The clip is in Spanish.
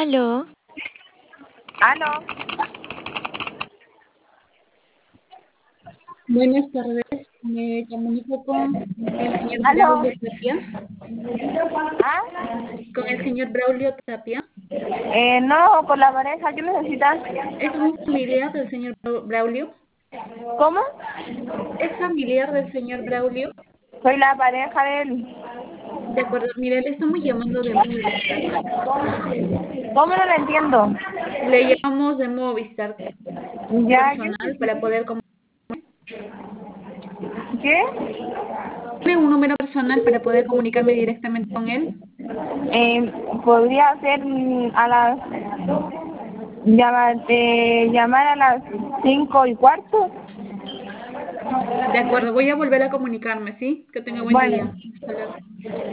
Aló, Aló, Buenas tardes, me comunico con el señor aló. Braulio Tapia. ¿Ah? Con el señor Braulio Tapia. No, con la pareja, ¿qué necesitas? ¿Es un familiar del señor Braulio? ¿Cómo? ¿Es familiar del señor Braulio? Soy la pareja de él. De acuerdo, mire, le estamos llamando de Movistar. ¿Cómo no lo entiendo? Le llamamos de Movistar Ya, ¿qué personal para necesitas? poder ¿Qué? ¿Tiene un número personal para poder comunicarme directamente con él? Podría ser llamar a las 5:15. De acuerdo, voy a volver a comunicarme, ¿sí? Que tenga buen Bueno. día. Hasta luego.